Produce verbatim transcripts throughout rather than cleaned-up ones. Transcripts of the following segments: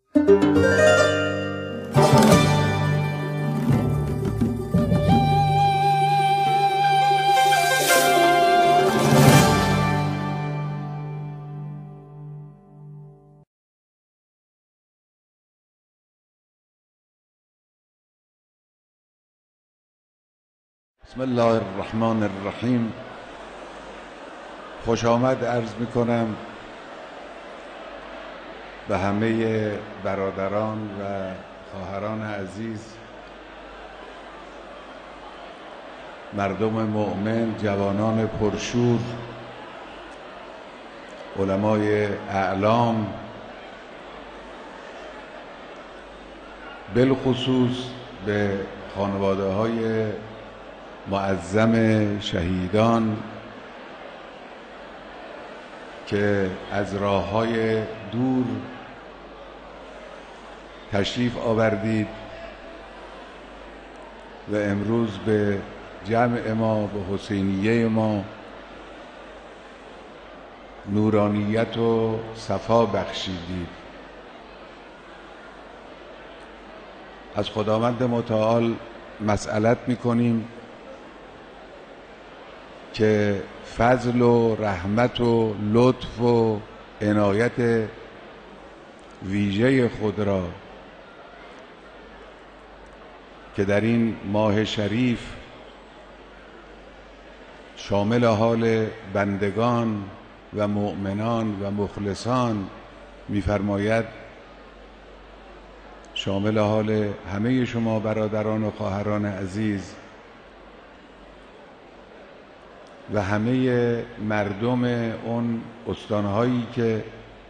بسم الله الرحمن الرحیم. خوش آمد عرض می کنم به همه برادران و خواهران عزیز، مردم مؤمن، جوانان پرشور، علمای اعلام، بالخصوص به خانواده های معظم شهیدان که از راه‌های دور تشریف آوردید و امروز به جمع ما، به حسینیه ما نورانیت و صفا بخشیدید. از خداوند متعال مسئلت می‌کنیم که فضل و رحمت و لطف و عنایت ویژه خود را که در این ماه شریف شامل حال بندگان و مؤمنان و مخلصان می‌فرماید، شامل حال همه شما برادران و خواهران عزیز و همه مردم اون استانهایی که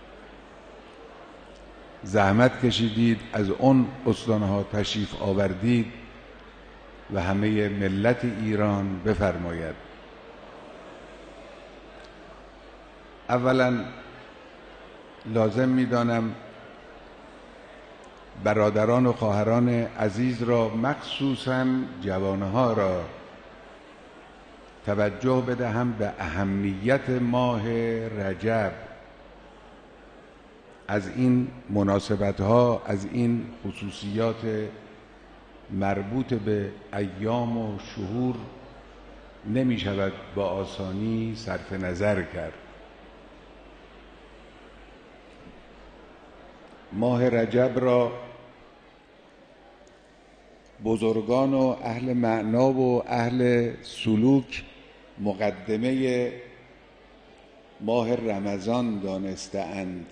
زحمت کشیدید از اون استانها تشریف آوردید و همه ملت ایران بفرماید. اولا لازم می‌دانم برادران و خواهران عزیز را، مخصوصاً جوانها را، توجه بدهم به اهمیت ماه رجب. از این مناسبت‌ها، از این خصوصیات مربوط به ایام و شهور نمی شود با آسانی صرف نظر کرد. ماه رجب را بزرگان و اهل معنا و اهل سلوک مقدمه ماه رمضان دانسته‌اند.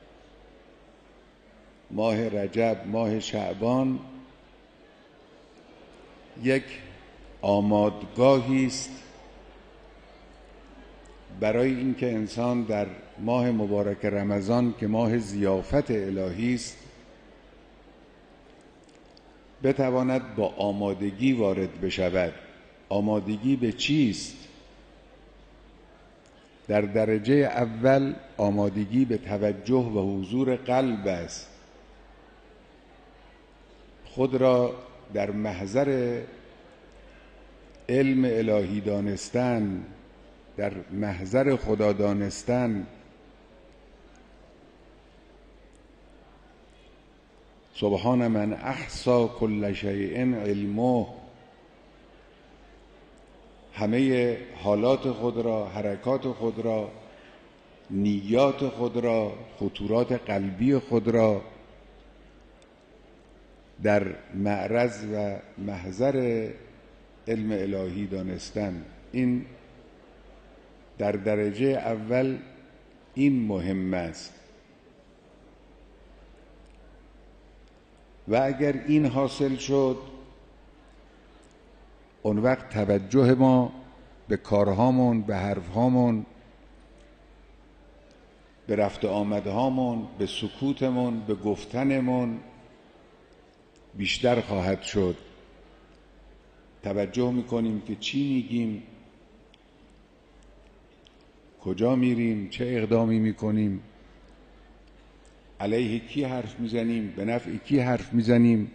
ماه رجب، ماه شعبان، یک آمادگاهی است برای اینکه انسان در ماه مبارک رمضان که ماه ضیافت الهی است بتواند با آمادگی وارد بشود. آمادگی به چیست؟ در درجه اول آمادگی به توجه و حضور قلب است. خود را در محضر علم الهی دانستن، در محضر خدا دانستن، سبحان من احصی کل شیء علمه، همه حالات خود را، حرکات خود را، نیات خود را، خطورات قلبی خود را در معرض و محضر علم الهی دانستن. این در درجه اول این مهم است و اگر این حاصل شد، اون وقت توجه ما به کارهامون، به حرفهامون، به رفت آمدهامون، به سکوتمون، به گفتنمون بیشتر خواهد شد. توجه میکنیم که چی میگیم، کجا میریم، چه اقدامی میکنیم، علیه کی حرف میزنیم، به نفع کی حرف میزنیم.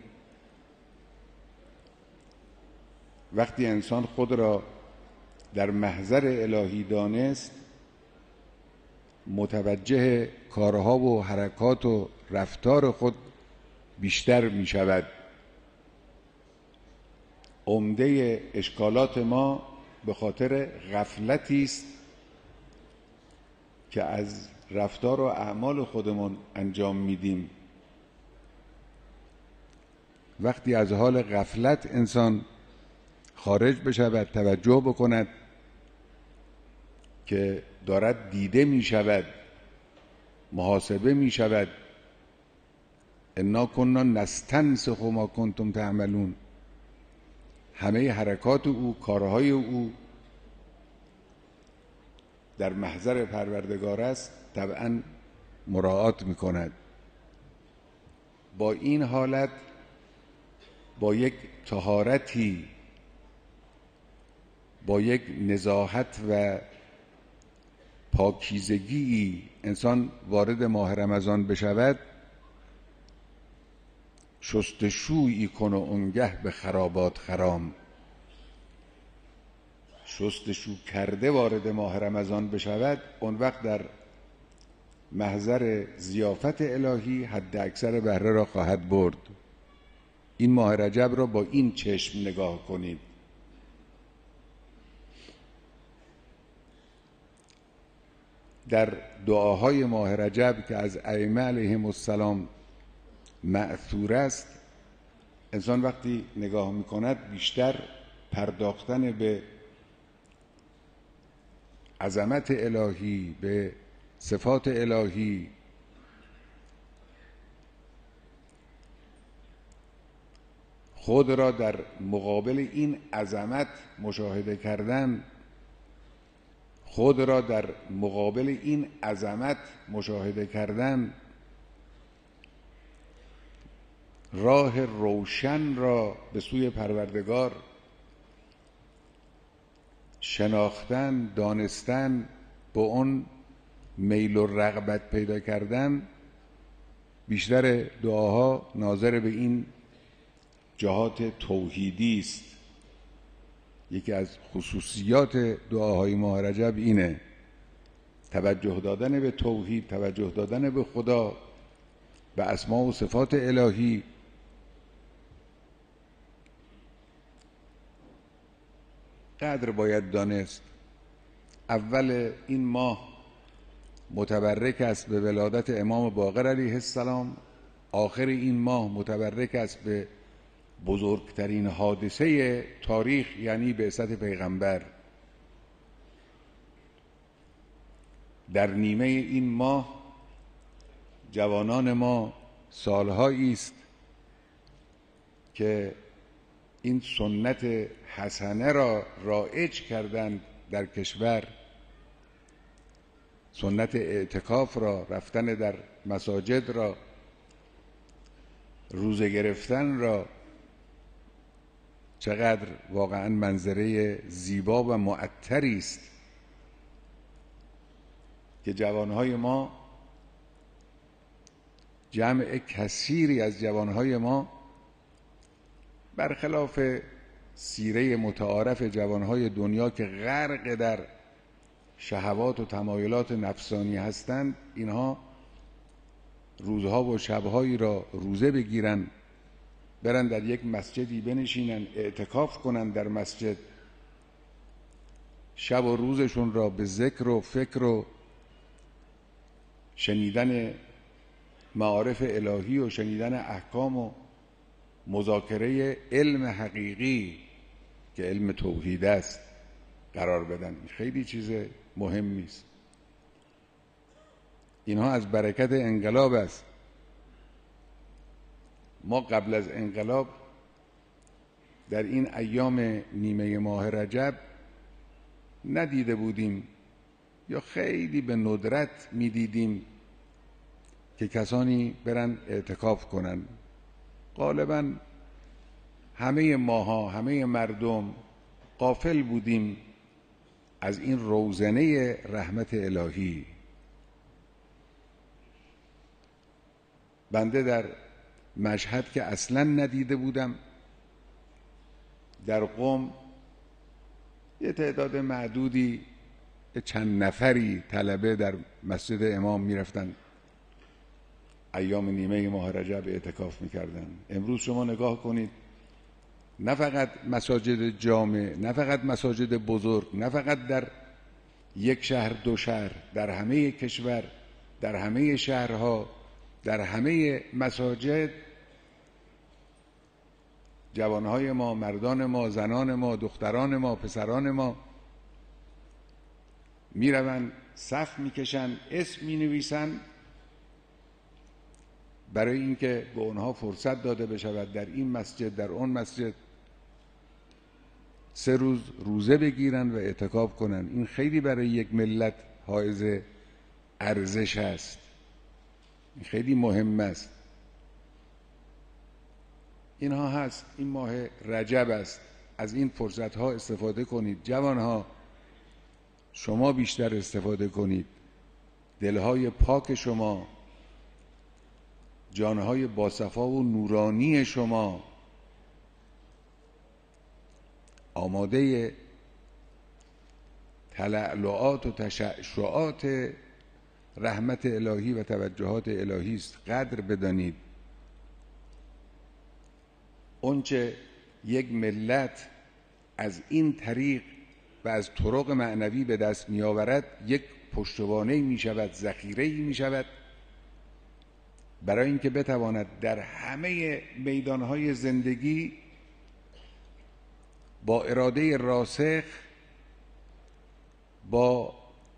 وقتی انسان خود را در محضر الهی دانست، متوجه کارها و حرکات و رفتار خود بیشتر می شود. عمده اشکالات ما به خاطر غفلتی است که از رفتار و اعمال خودمون انجام میدیم. وقتی از حال غفلت انسان خارج بشود، توجه بکند که دارد دیده می شود، محاسبه می شود. انا کنا نستنسخ ما کنتم تعملون. همه حرکات او، کارهای او در محضر پروردگار است، طبعا مراعات می کند. با این حالت، با یک طهارتی، با یک نزاهت و پاکیزگی انسان وارد ماه رمضان بشود، شستشویی کن و اونگه به خرابات خرام. شستشو کرده وارد ماه رمضان بشود، اون وقت در محضر ضیافت الهی حد اکثر بهره را خواهد برد. این ماه رجب را با این چشم نگاه کنید. در دعاهای ماه رجب که از ائمه علیهم السلام مأثور است، انسان وقتی نگاه میکند بیشتر پرداختن به عظمت الهی، به صفات الهی، خود را در مقابل این عظمت مشاهده کردن، خود را در مقابل این عظمت مشاهده کردن، راه روشن را به سوی پروردگار شناختن، دانستن، با اون میل و رغبت پیدا کردن، بیشتر دعاها ناظر به این جهات توحیدی است. یکی از خصوصیات دعاهای ماه رجب اینه، توجه دادن به توحید، توجه دادن به خدا، به اسما و صفات الهی. قدر باید دانست اول این ماه متبرک است به ولادت امام باقر علیه السلام، آخر این ماه متبرک است به بزرگترین حادثه تاریخ، یعنی بعثت پیغمبر. در نیمه این ماه جوانان ما سالهایی است که این سنت حسنه را رایج کردند در کشور، سنت اعتکاف را، رفتن در مساجد را، روزه گرفتن را. چقدر واقعا منظره زیبا و معطری است که جوانهای ما، جمع کثیری از جوانهای ما، برخلاف سیره متعارف جوانهای دنیا که غرق در شهوات و تمایلات نفسانی هستند، اینها روزها و شبهایی را روزه بگیرن، برن در یک مسجدی بنشینن، اعتکاف کنن در مسجد، شب و روزشون را به ذکر و فکر و شنیدن معارف الهی و شنیدن احکام و مذاکره علم حقیقی که علم توحید است قرار بدن. خیلی چیز مهمی است. اینها از برکت انقلاب است. ما قبل از انقلاب در این ایام نیمه ماه رجب ندیده بودیم یا خیلی به ندرت میدیدیم که کسانی برن اعتکاف کنن. غالبا همه ماها، همه مردم غافل بودیم از این روزنه رحمت الهی. بنده در مشهد که اصلا ندیده بودم، در قم یه تعداد معدودی چند نفری طلبه در مسجد امام میرفتن ایام نیمه ماه رجب اعتکاف میکردن. امروز شما نگاه کنید، نه فقط مساجد جامع، نه فقط مساجد بزرگ، نه فقط در یک شهر دو شهر، در همه کشور، در همه شهرها، در همه مساجد جوانهای ما، مردان ما، زنان ما، دختران ما، پسران ما میروند صف میکشن، اسم مینویسن برای اینکه به اونها فرصت داده بشود در این مسجد در اون مسجد سه روز روزه بگیرن و اعتکاف کنن. این خیلی برای یک ملت حائز ارزش است، این خیلی مهم است. اینها هست، این ماه رجب است، از این فرصت ها استفاده کنید. جوانها شما بیشتر استفاده کنید، دلهای پاک شما، جانهای باصفا و نورانی شما آماده تلألؤات و تشعشعات رحمت الهی و توجهات الهی است. قدر بدانید اونچه یک ملت از این طریق و از طرق معنوی به دست می آورد یک پشتوانه می شود، ذخیره می شود برای اینکه بتواند در همه میدانهای زندگی با اراده راسخ، با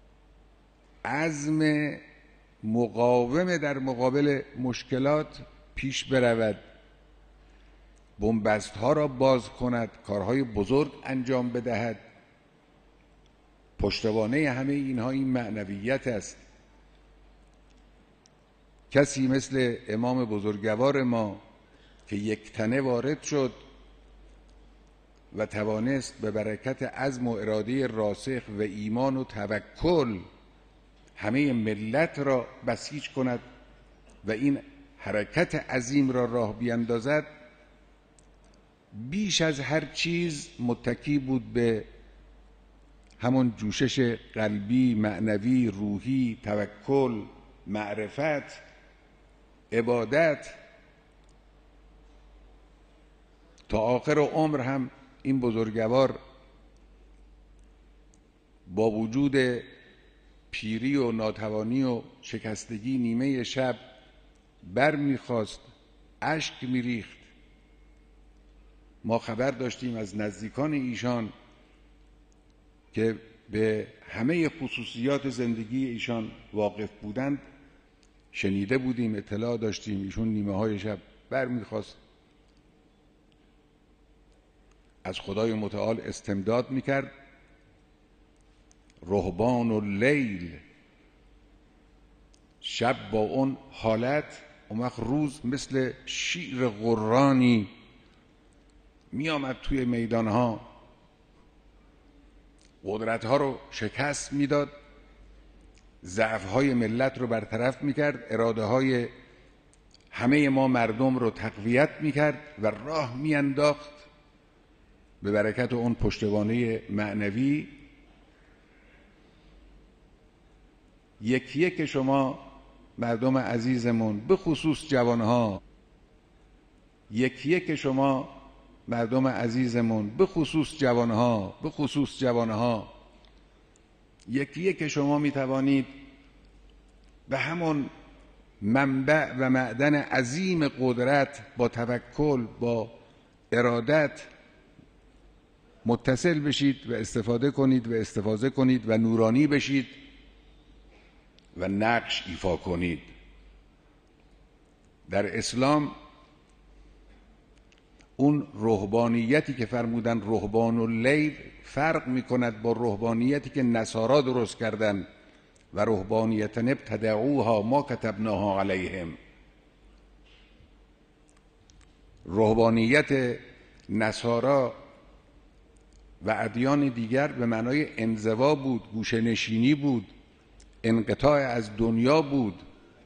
عزم مقاوم در مقابل مشکلات پیش برود، بنبست ها را باز کند، کارهای بزرگ انجام بدهد. پشتوانه همه اینها این معنویت است. کسی مثل امام بزرگوار ما که یک تنه وارد شد و توانست به برکت عزم و اراده راسخ و ایمان و توکل همه ملت را بسیج کند و این حرکت عظیم را راه بیندازد، بیش از هر چیز متکی بود به همون جوشش قلبی، معنوی، روحی، توکل، معرفت، عبادت. تا آخر عمر هم این بزرگوار با وجود پیری و ناتوانی و شکستگی نیمه شب بر میخواست، اشک میریخت. ما خبر داشتیم از نزدیکان ایشان که به همه خصوصیات زندگی ایشان واقف بودند، شنیده بودیم، اطلاع داشتیم ایشون نیمه های شب بر میخواست، از خدای متعال استمداد میکرد. رهبان اللیل، شب با اون حالت، اون وقت روز مثل شیر قرانی می آمد توی میدانها، قدرتها رو شکست میداد، ضعفهای ملت رو برطرف میکرد، اراده های همه ما مردم رو تقویت میکرد و راه میانداخت به برکت اون پشتوانه معنوی. یکی یک شما مردم عزیزمون، به خصوص جوانها، یکی یک شما مردم عزیزمون، به خصوص جوانها، به خصوص جوانها، یکی یک شما می توانید به همون منبع و معدن عظیم قدرت با توکل، با ارادت متصل بشید و استفاده کنید و استفاده کنید و نورانی بشید و نقش ایفا کنید. در اسلام اون رهبانیتی که فرمودن رهبان اللیل فرق می کند با رهبانیتی که نصارا درست کردن و رهبانیت ابتدعوها ما کتبناها علیهم. رهبانیت نصارا و ادیان دیگر به معنای انزوا بود، گوشه‌نشینی بود، انقطاع از دنیا بود.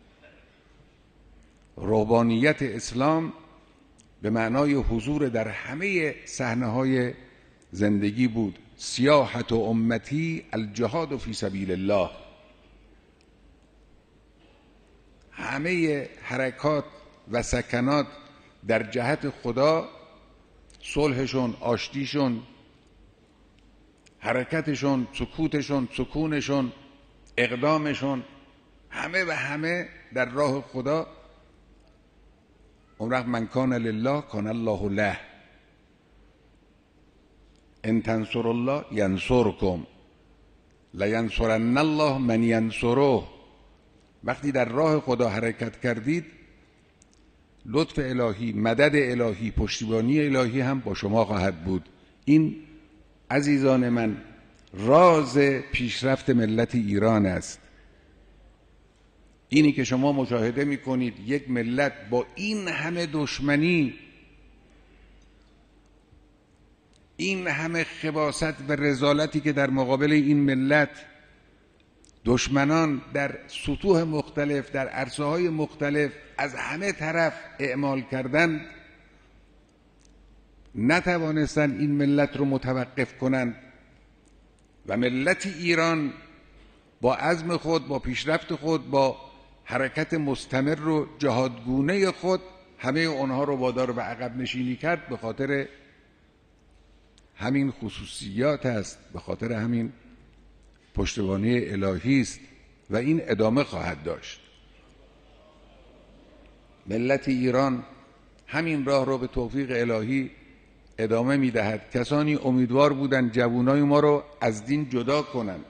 رهبانیت اسلام به معنای حضور در همه صحنه‌های زندگی بود. سیاحت امتی الجهاد فی سبیل الله. همه حرکات و سکنات در جهت خدا، صلحشون، آشتیشون، حرکتشون، سکوتشون، سکونشون، اقدامشون، همه و همه در راه خدا. اون وقت من کان لله کان الله له، ان تنصر الله ینصرکم لینصرن الله من ینصره. وقتی در راه خدا حرکت کردید، لطف الهی، مدد الهی، پشتیبانی الهی هم با شما خواهد بود. این عزیزان من راز پیشرفت ملت ایران است. اینی که شما مشاهده میکنید یک ملت با این همه دشمنی، این همه خباثت و رذالتی که در مقابل این ملت دشمنان در سطوح مختلف، در عرصه‌های مختلف از همه طرف اعمال کردند، نتوانستند این ملت رو متوقف کنند و ملت ایران با عزم خود، با پیشرفت خود، با حرکت مستمر و جهادگونه خود همه اونها رو وادار به عقب نشینی کرد. به خاطر همین خصوصیات است، به خاطر همین پشتیبانی الهی است و این ادامه خواهد داشت. ملت ایران همین راه رو به توفیق الهی ادامه میدهد. کسانی امیدوار بودند جوانای ما رو از دین جدا کنند،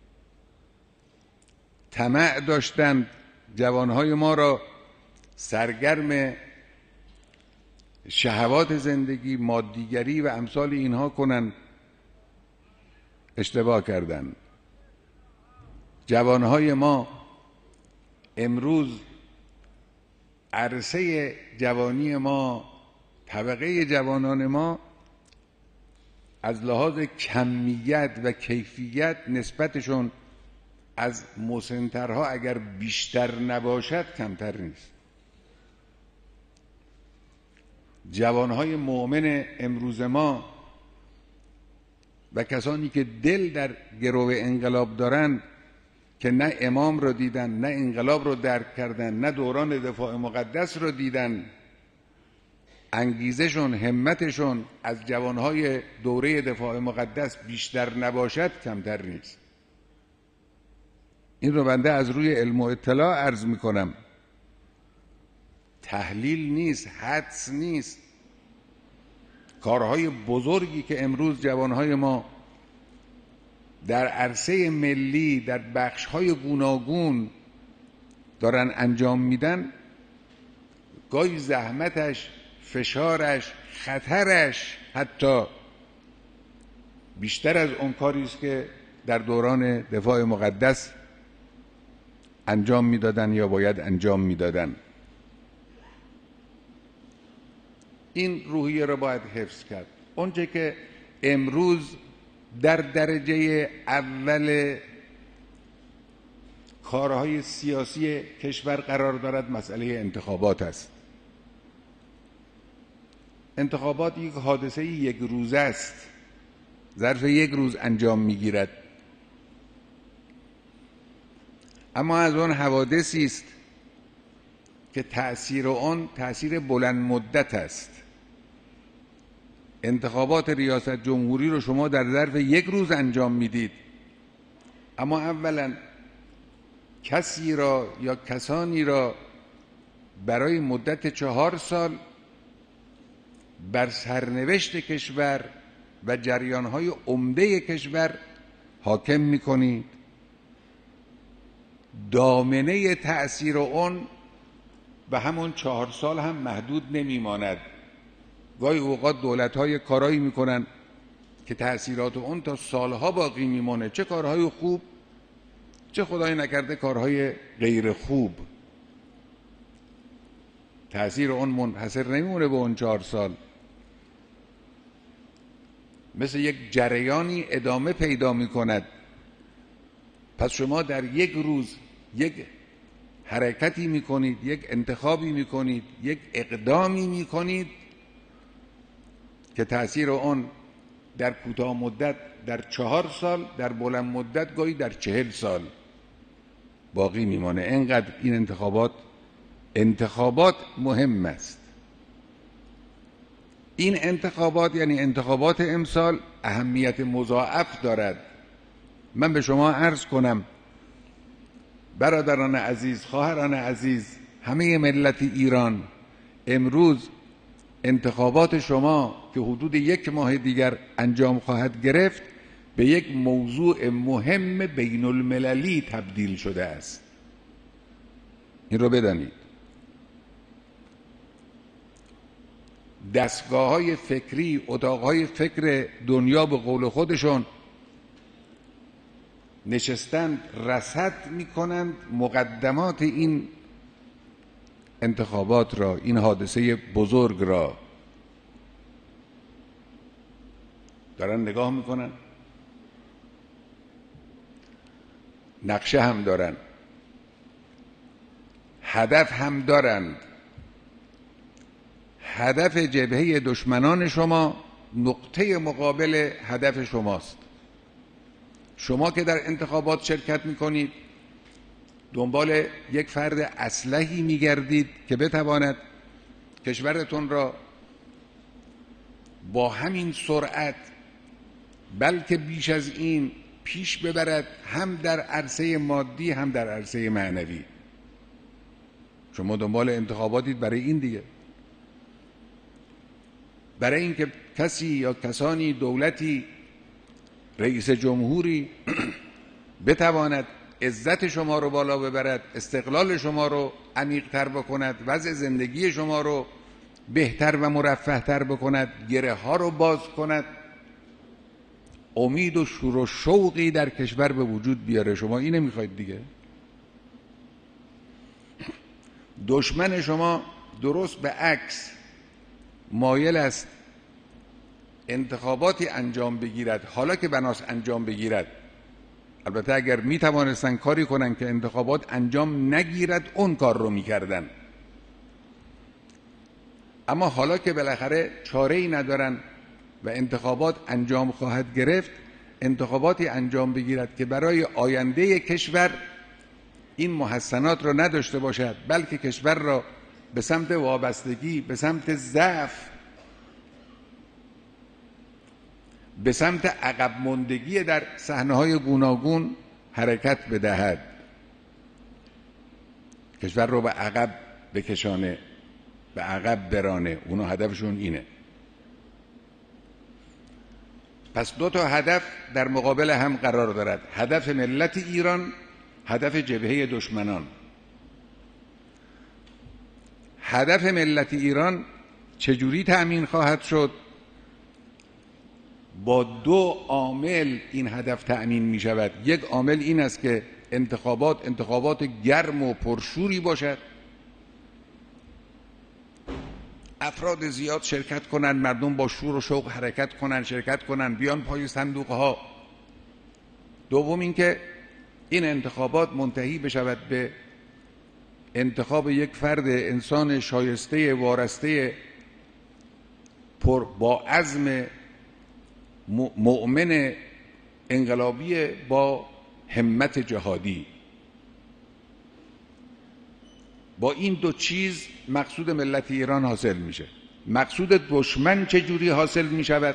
طمع داشتند جوانهای ما را سرگرم شهوات زندگی، مادیگری و امثال اینها کنند، اشتباه کردند. جوانهای ما امروز، عرصه جوانی ما، طبقه جوانان ما از لحاظ کمیت و کیفیت نسبتشون از مسن‌ترها اگر بیشتر نباشد کمتر نیست. جوانهای مؤمن امروز ما و کسانی که دل در گرو انقلاب دارند که نه امام رو دیدن، نه انقلاب رو درک کردن، نه دوران دفاع مقدس رو دیدن، انگیزشون، همتشون از جوانهای دوره دفاع مقدس بیشتر نباشد کمتر نیست. این رو بنده از روی علم و اطلاع عرض میکنم، تحلیل نیست، حدس نیست. کارهای بزرگی که امروز جوانهای ما در عرصه ملی در بخشهای گوناگون دارن انجام میدن، گاهی زحمتش، فشارش، خطرش حتی بیشتر از اون کاری است که در دوران دفاع مقدس انجام میدادن یا باید انجام میدادن. این روحیه را باید حفظ کرد. اونچه که امروز در درجه اول کارهای سیاسی کشور قرار دارد مسئله انتخابات است. انتخابات یک حادثه یک روزه است، ظرف یک روز انجام میگیرد، اما از آن حوادثی است که تأثیر آن تأثیر بلند مدت است. انتخابات ریاست جمهوری رو شما در ظرف یک روز انجام میدید، اما اولا کسی را یا کسانی را برای مدت چهار سال بر سرنوشت کشور و جریانهای عمده کشور حاکم میکنید. دامنه تأثیر اون به همون چهار سال هم محدود نمیماند. گاهی اوقات دولت‌های کارایی میکنن که تأثیرات اون تا سالها باقی میمونه، چه کارهای خوب، چه خدای نکرده کارهای غیر خوب. تأثیر اون منحصر نمیمونه به اون چهار سال، مثل یک جریانی ادامه پیدا میکند. پس شما در یک روز یک حرکتی میکنید، یک انتخابی میکنید، یک اقدامی میکنید که تأثیر اون در کوتاه مدت در چهار سال، در بلند مدت گاهی در چهل سال باقی میمانه. اینقدر این انتخابات انتخابات مهم است. این انتخابات یعنی انتخابات امسال اهمیت مضاعف دارد. من به شما عرض کنم برادران عزیز، خواهران عزیز، همه ملت ایران، امروز انتخابات شما که حدود یک ماه دیگر انجام خواهد گرفت به یک موضوع مهم بین المللی تبدیل شده است. این رو بدانید. دستگاه های فکری، اتاق های فکر دنیا به قول خودشون نشستند رصد میکنند مقدمات این انتخابات را، این حادثه بزرگ را دارن نگاه میکنن، نقشه هم دارن، هدف هم دارند. هدف جبهه دشمنان شما نقطه مقابل هدف شماست. شما که در انتخابات شرکت میکنید دنبال یک فرد اصلحی میگردید که بتواند کشورتون را با همین سرعت بلکه بیش از این پیش ببرد، هم در عرصه مادی هم در عرصه معنوی. شما دنبال انتخاباتید برای این دیگه، برای اینکه کسی یا کسانی، دولتی، رئیس جمهوری بتواند عزت شما رو بالا ببرد، استقلال شما رو عمیق‌تر بکند، وضع زندگی شما رو بهتر و مرفه‌تر بکند، گره ها رو باز کند، امید و شور و شوقی در کشور به وجود بیاره. شما اینه میخواید دیگه. دشمن شما درست به عکس مایل است انتخاباتی انجام بگیرد، حالا که بناس انجام بگیرد. البته اگر می توانستن کاری کنن که انتخابات انجام نگیرد اون کار رو میکردن، اما حالا که بالاخره چاره‌ای ندارن و انتخابات انجام خواهد گرفت، انتخاباتی انجام بگیرد که برای آینده کشور این محسنات را نداشته باشد، بلکه کشور را به سمت وابستگی، به سمت ضعف، به سمت عقب ماندگی در صحنه‌های گوناگون حرکت بدهد، کشور رو به عقب بکشانه، به عقب برانه. اونا هدفشون اینه. پس دو تا هدف در مقابل هم قرار دارد: هدف ملت ایران، هدف جبهه دشمنان. هدف ملت ایران چجوری تأمین خواهد شد؟ با دو عامل این هدف تأمین می شود. یک عامل این است که انتخابات انتخابات گرم و پرشوری باشد، افراد زیاد شرکت کنند، مردم با شور و شوق حرکت کنند، شرکت کنند، بیان پای صندوق ها. دوم اینکه این انتخابات منتهی بشود به انتخاب یک فرد، انسان شایسته، وارسته، پر با عزم، مؤمن، انقلابی، با همت جهادی. با این دو چیز مقصود ملت ایران حاصل میشه. مقصود دشمن چجوری حاصل میشود؟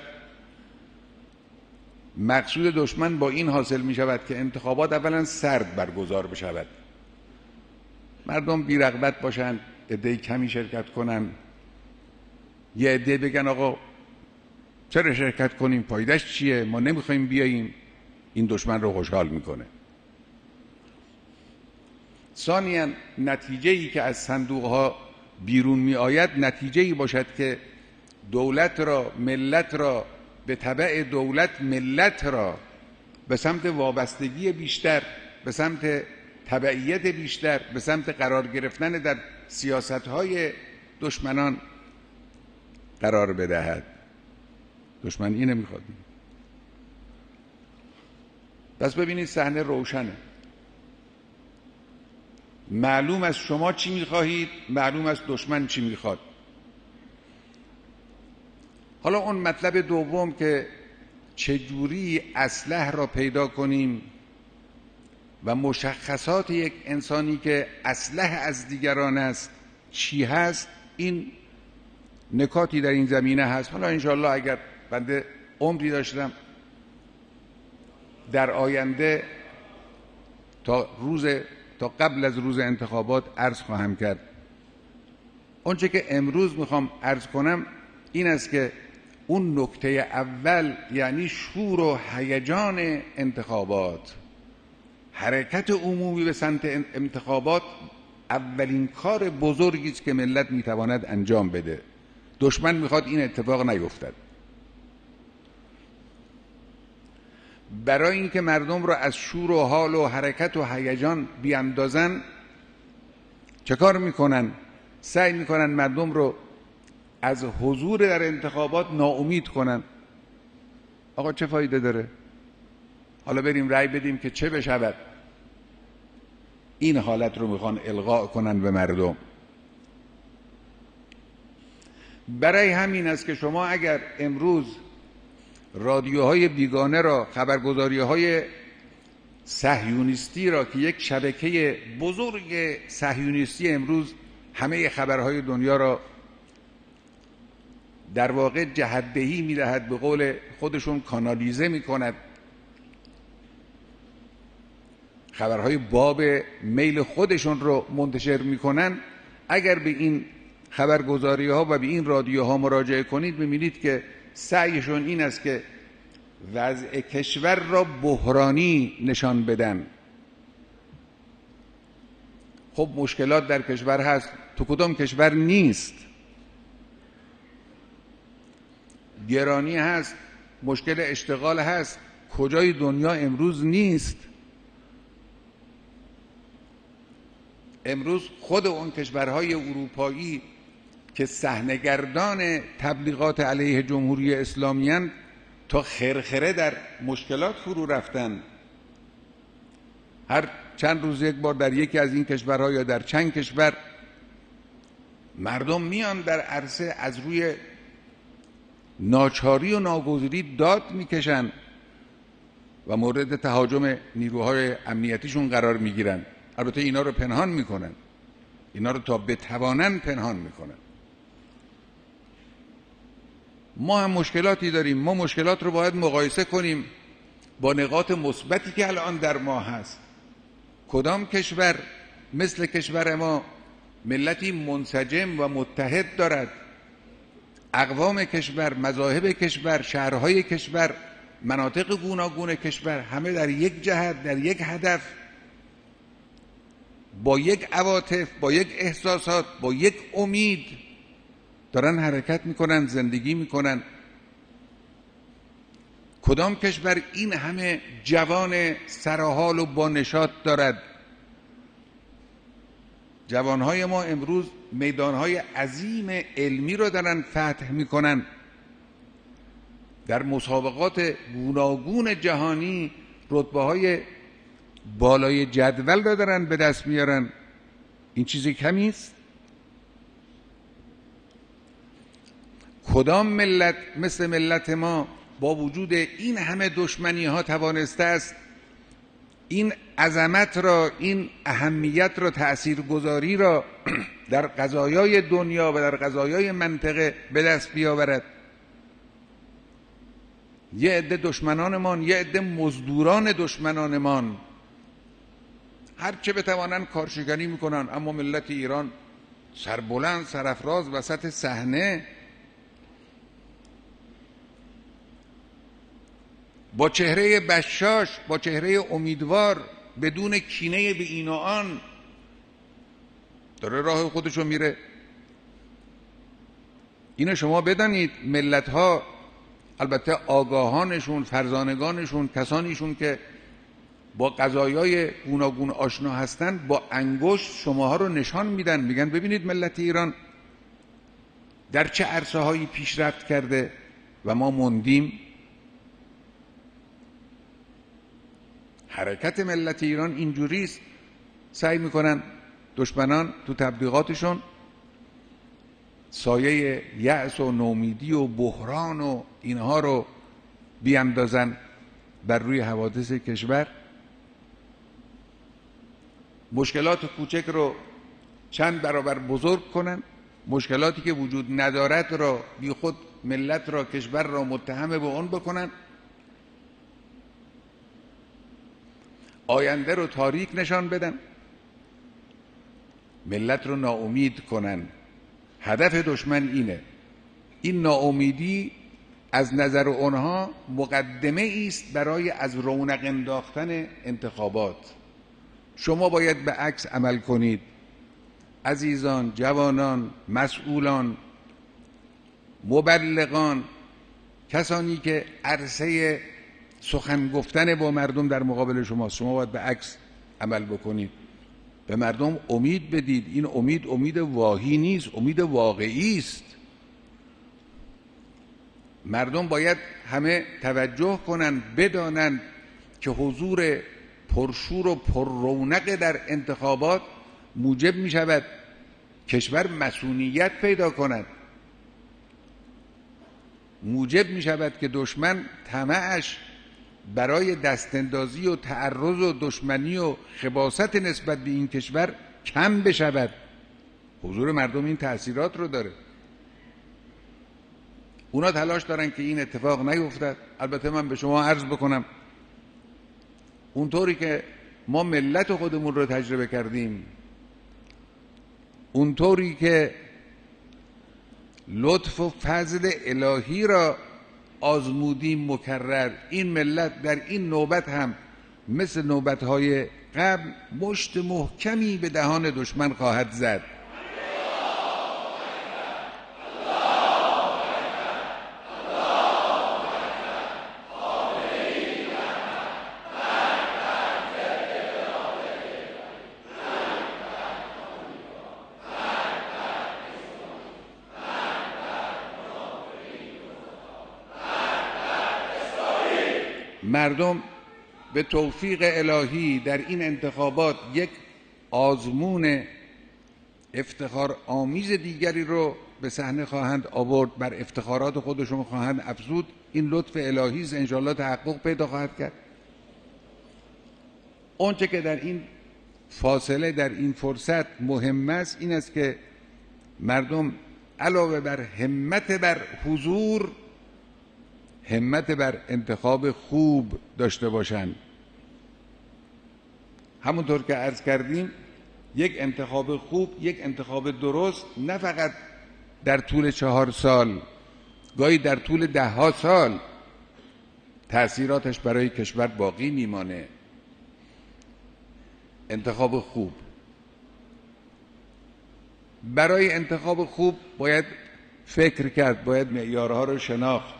مقصود دشمن با این حاصل میشود که انتخابات اولا سرد برگزار بشود، مردم بی رغبت باشند، عده کمی شرکت کنن، یه عده بگن آقا چرا شرکت کنیم، فایدهش چیه، ما نمیخوایم بیاییم. این دشمن رو خوشحال میکنه. ثانیاً نتیجه‌ای که از صندوق ها بیرون می آید نتیجه‌ای باشد که دولت را، ملت را، به تبع دولت ملت را به سمت وابستگی بیشتر، به سمت تبعیت بیشتر، به سمت قرار گرفتن در سیاست‌های دشمنان قرار بدهد. دشمن اینه میخواد. پس ببینید صحنه روشنه. معلوم از شما چی میخواهید، معلوم از دشمن چی میخواد. حالا اون مطلب دوم که چجوری اصلح را پیدا کنیم و مشخصات یک انسانی که اصلح از دیگران است چی هست، این نکاتی در این زمینه هست. حالا انشاءالله اگر بنده عمری داشتم در آینده تا روز تا قبل از روز انتخابات عرض خواهم کرد. اونچه که امروز میخوام عرض کنم این است که اون نکته اول، یعنی شور و هیجان انتخابات، حرکت عمومی به سمت انتخابات، اولین کار بزرگی است که ملت میتواند انجام بده. دشمن میخواد این اتفاق نیفتد. برای اینکه مردم را از شور و حال و حرکت و هیجان بیاندازن چه کار میکنن؟ سعی میکنن مردم رو از حضور در انتخابات ناامید کنن. آقا چه فایده داره؟ حالا بریم رأی بدیم که چه بشود. این حالت رو میخوان القا کنن به مردم. برای همین است که شما اگر امروز رادیوهای بیگانه را، خبرگزاریهای صهیونیستی را که یک شبکه بزرگ صهیونیستی امروز همه خبرهای دنیا را در واقع جهت‌دهی می‌دهد، به قول خودشون کانالیزه می‌کند، خبرهای باب میل خودشون رو منتشر می‌کنن، اگر به این خبرگزاری‌ها و به این رادیوها مراجعه کنید می‌بینید که سعیشون این است که وضع کشور را بحرانی نشان بدن. خب مشکلات در کشور هست، تو کدام کشور نیست؟ گرانی هست، مشکل اشتغال هست، کجای دنیا امروز نیست؟ امروز خود اون کشورهای اروپایی که صحنه‌گردان تبلیغات علیه جمهوری اسلامی اند تا خرخره در مشکلات فرو رفتن. هر چند روز یک بار در یکی از این کشورها یا در چند کشور مردم میان در عرصه از روی ناچاری و ناگزیری داد میکشن و مورد تهاجم نیروهای امنیتیشون قرار میگیرن. البته اینا رو پنهان میکنن، اینا رو تا بتوانن پنهان میکنن. ما هم مشکلاتی داریم. ما مشکلات رو باید مقایسه کنیم با نقاط مثبتی که الان در ما هست. کدام کشور مثل کشور ما ملتی منسجم و متحد دارد؟ اقوام کشور، مذاهب کشور، شهرهای کشور، مناطق گوناگون کشور همه در یک جهت، در یک هدف، با یک عواطف، با یک احساسات، با یک امید دارن حرکت میکنن، زندگی میکنن. کدام کشور این همه جوان سرحال و با نشاط دارد؟ جوانهای ما امروز میدانهای عظیم علمی رو دارن فتح میکنن، در مسابقات گوناگون جهانی رتبه های بالای جدول رو دارن به دست میارن. این چیزی کمی است؟ کدام ملت مثل ملت ما با وجود این همه دشمنی ها توانسته است این عظمت را، این اهمیت را، تأثیرگذاری را در قضایای دنیا و در قضایای منطقه به دست بیاورد؟ یه عده دشمنانمان، یه عده مزدوران دشمنانمان هر چه بتوانند کارشکنی میکنن، اما ملت ایران سربلند، سرافراز وسط صحنه، با چهره بشاش، با چهره امیدوار، بدون کینه به این و آن داره راه خودشو میره. اینو شما بدانید ملت ها، البته آگاهانشون، فرزانگانشون، کسانیشون که با قضایای گوناگون آشنا هستند، با انگشت شماها رو نشان میدن، میگن ببینید ملت ایران در چه عرصه هایی پیشرفت کرده و ما موندیم. حرکت ملت ایران اینجوری است. سعی میکنن دشمنان تو تبلیغاتشون سایه یأس و نومیدی و بحران و اینها رو بیاندازن بر روی حوادث کشور، مشکلات کوچک رو چند برابر بزرگ کنن، مشکلاتی که وجود ندارد را بی خود ملت را، کشور را متهم به اون بکنن، آینده رو تاریک نشان بدن، ملت رو ناامید کنن. هدف دشمن اینه. این ناامیدی از نظر اونها مقدمه است برای از رونق انداختن انتخابات. شما باید به عکس عمل کنید. عزیزان، جوانان، مسئولان، مبلغان، کسانی که عرصه سخن گفتن با مردم در مقابل شماست، شما باید به عکس عمل بکنید. به مردم امید بدید. این امید امید واهی نیست، امید واقعی است. مردم باید همه توجه کنند، بدانند که حضور پرشور و پررونق در انتخابات موجب می شود کشور مسئولیت پیدا کند، موجب می شود که دشمن طمعش برای دستاندازی و تعرض و دشمنی و خباثت نسبت به این کشور کم بشود. حضور مردم این تأثیرات رو داره. اونا تلاش دارن که این اتفاق نیفتد. البته من به شما عرض بکنم اونطوری که ما ملت خودمون رو تجربه کردیم، اونطوری که لطف و فضل الهی را آزمودیم مکرر، این ملت در این نوبت هم مثل نوبت‌های قبل مشت محکمی به دهان دشمن خواهد زد. مردم به توفیق الهی در این انتخابات یک آزمون افتخار آمیز دیگری رو به صحنه خواهند آورد، بر افتخارات خودشون خواهند افزود. این لطف الهی است، انشاءالله تحقق پیدا خواهد کرد. اونچه که در این فاصله، در این فرصت مهم است این است که مردم علاوه بر همت بر حضور، همت بر انتخاب خوب داشته باشند. همونطور که عرض کردیم یک انتخاب خوب، یک انتخاب درست، نه فقط در طول چهار سال، گاهی در طول ده ها سال تأثیراتش برای کشور باقی میمانه. انتخاب خوب، برای انتخاب خوب باید فکر کرد، باید معیارها رو شناخت.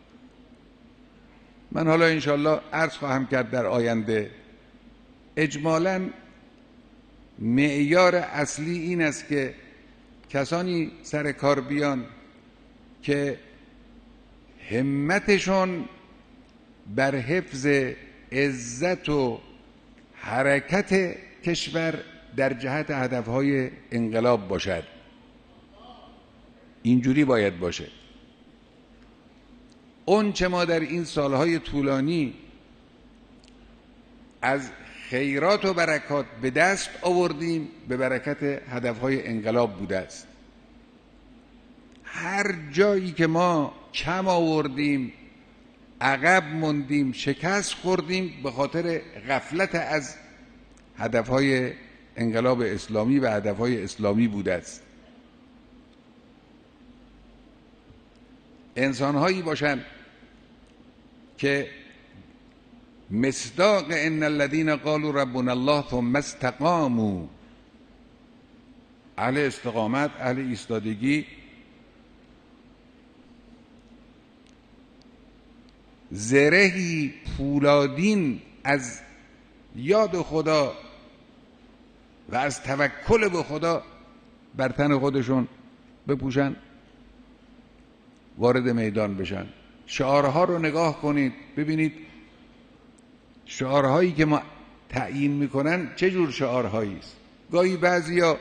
من حالا انشالله عرض خواهم کرد در آینده. اجمالاً معیار اصلی این است که کسانی سر کار بیان که همتشون بر حفظ عزت و حرکت کشور در جهت هدفهای انقلاب باشد. اینجوری باید باشه. اون چه ما در این سالهای طولانی از خیرات و برکات به دست آوردیم به برکت هدفهای انقلاب بوده است. هر جایی که ما کم آوردیم، عقب موندیم، شکست خوردیم، به خاطر غفلت از هدفهای انقلاب اسلامی و هدفهای اسلامی بوده است. انسانهایی باشند که مصداق ان الذين قالوا ربنا الله ثم استقاموا، اهل استقامت، اهل ایستادگی، زرهی پولادین از یاد خدا و از توکل به خدا بر تن خودشون بپوشن، وارد میدان بشن. شعارها رو نگاه کنید ببینید شعارهایی که ما تعیین میکنن چه جور شعارهایی است. گاهی بعضیا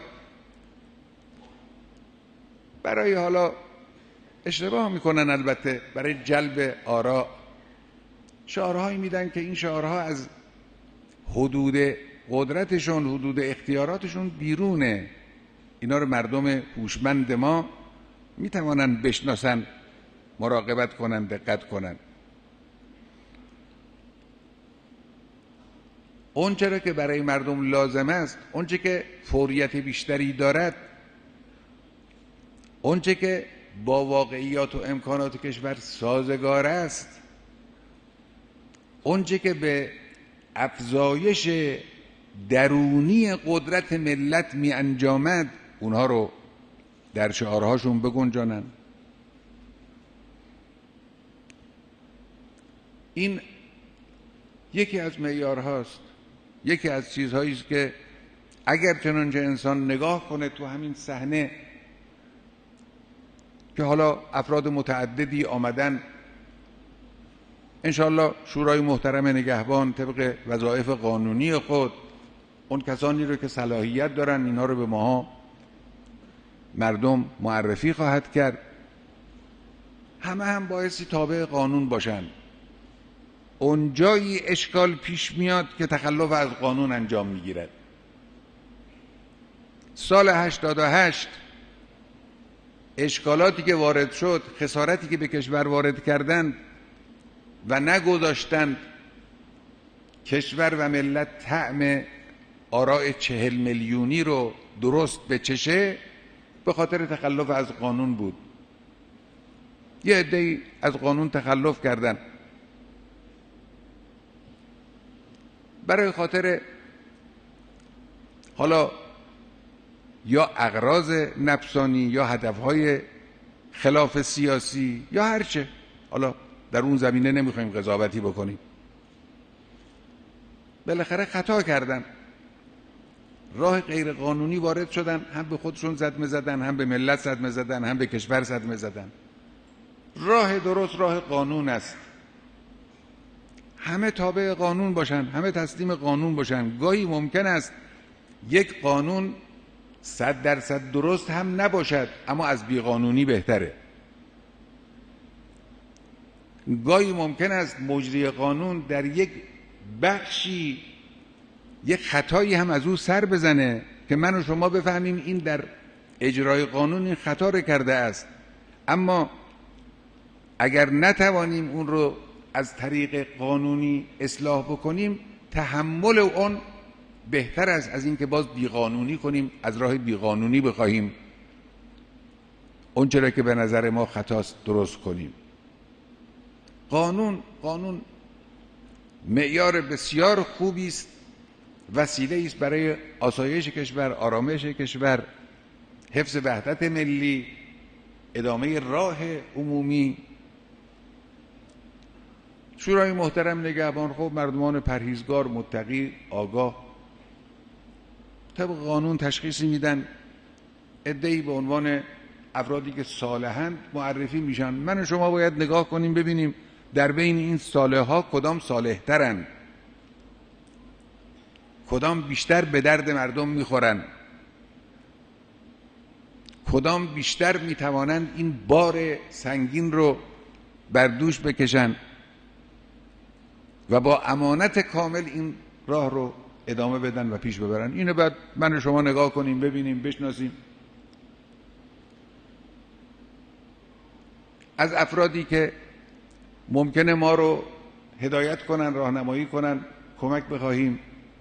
برای حالا اشتباه میکنن، البته برای جلب آرا شعارهایی میدن که این شعارها از حدود قدرتشون، حدود اختیاراتشون بیرونه. اینا رو مردم هوشمند ما میتوانن بشناسن، مراقبت کنن، دقت کنن. اون چرا که برای مردم لازم است، اون چه که فوریت بیشتری دارد، اون چه که با واقعیات و امکانات کشور سازگار است، اون چه که به افزایش درونی قدرت ملت می انجامد، اونها رو در شعارهاشون بگنجانن. این یکی از معیارهاست، یکی از چیزهایی است که اگر چنانچه انسان نگاه کنه تو همین صحنه که حالا افراد متعددی آمدن، انشاءالله شورای محترم نگهبان طبق وظایف قانونی خود اون کسانی رو که صلاحیت دارن اینا رو به ماها مردم معرفی خواهد کرد. همه هم بایستی تابع قانون باشن. اون جایی اشکال پیش میاد که تخلف از قانون انجام میگیرد. سال هشتاد و هشت اشکالاتی که وارد شد، خسارتی که به کشور وارد کردند و نگذاشتند کشور و ملت طعم آراء چهل میلیونی رو درست بچشه، به خاطر تخلف از قانون بود. یه عده‌ای از قانون تخلف کردن برای خاطر حالا یا اغراض نفسانی یا هدفهای خلاف سیاسی یا هرچه. حالا در اون زمینه نمیخوایم قضاوتی بکنیم. بالاخره خطا کردن، راه غیر قانونی وارد شدن، هم به خودشون صدمه زدن، هم به ملت صدمه زدن، هم به کشور صدمه زدن. راه درست راه قانون است. همه تابع قانون باشن، همه تسلیم قانون باشن. گاهی ممکن است یک قانون صد درصد درست هم نباشد، اما از بیقانونی بهتره. گاهی ممکن است مجری قانون در یک بخشی یک خطایی هم از او سر بزنه که من و شما بفهمیم این در اجرای قانون این خطا رو کرده است، اما اگر نتوانیم اون رو از طریق قانونی اصلاح بکنیم، تحمل اون بهتر است از این که باز بیقانونی کنیم، از راه بیقانونی بخواهیم اون چرا که به نظر ما خطاست درست کنیم. قانون قانون معیار بسیار خوبی است، وسیله است برای آسایش کشور، آرامش کشور، حفظ وحدت ملی، ادامه راه عمومی. شورای محترم نگهبان خب مردمان پرهیزگار، متقی، آگاه طبق قانون تشخیصی میدن. عده‌ای به عنوان افرادی که صالحند معرفی میشن. من و شما باید نگاه کنیم ببینیم در بین این صالح‌ها کدام صالح‌ترن، کدام بیشتر به درد مردم میخورن، کدام بیشتر میتوانند این بار سنگین رو بر دوش بکشن و با امانت کامل این راه رو ادامه بدن و پیش ببرن. اینو بعد من و شما نگاه کنیم ببینیم، بشناسیم. از افرادی که ممکنه ما رو هدایت کنن، راهنمایی کنن، کمک بخواهیم.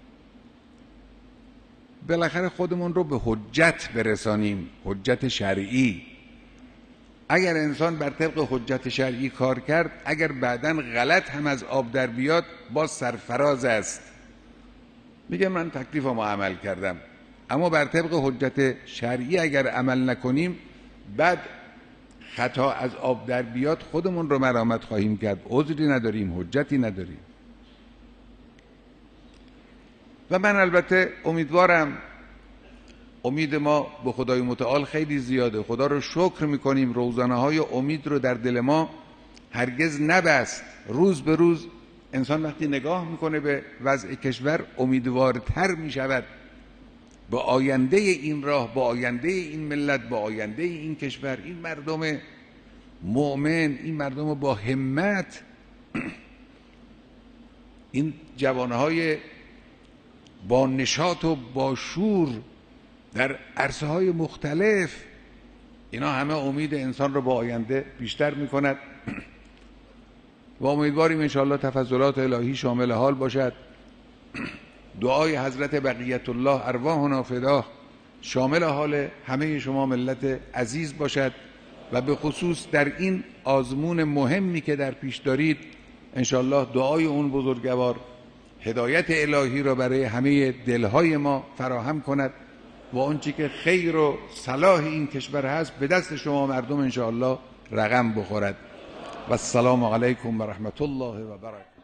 بالاخره خودمون رو به حجت برسانیم، حجت شرعی. اگر انسان بر طبق حجت شرعی کار کرد، اگر بعداً غلط هم از آب در بیاد، باز سرفراز است. میگه من تکلیفم عمل کردم، اما بر طبق حجت شرعی اگر عمل نکنیم، بعد خطا از آب در بیاد خودمون رو ملامت خواهیم کرد. عذری نداریم، حجتی نداریم. و من البته امیدوارم، امید ما به خدای متعال خیلی زیاده، خدا رو شکر میکنیم، روزانه های امید رو در دل ما هرگز نبست. روز به روز انسان وقتی نگاه میکنه به وضع کشور امیدوارتر میشود با آینده این راه، با آینده این ملت، با آینده این کشور. این مردم مؤمن، این مردم با همت این جوانهای با نشاط و با شور در عرصه های مختلف، اینا همه امید انسان رو با آینده بیشتر می کند و امیدواریم انشاءالله تفضلات الهی شامل حال باشد. دعای حضرت بقیت الله ارواحنا فداه شامل حال همه شما ملت عزیز باشد و به خصوص در این آزمون مهمی که در پیش دارید انشاءالله دعای اون بزرگوار هدایت الهی را برای همه دلهای ما فراهم کند و آنچه که خیر و صلاح این کشور هست به دست شما مردم انشاءالله رقم بخورد. و السلام علیکم و رحمت الله و برکاته.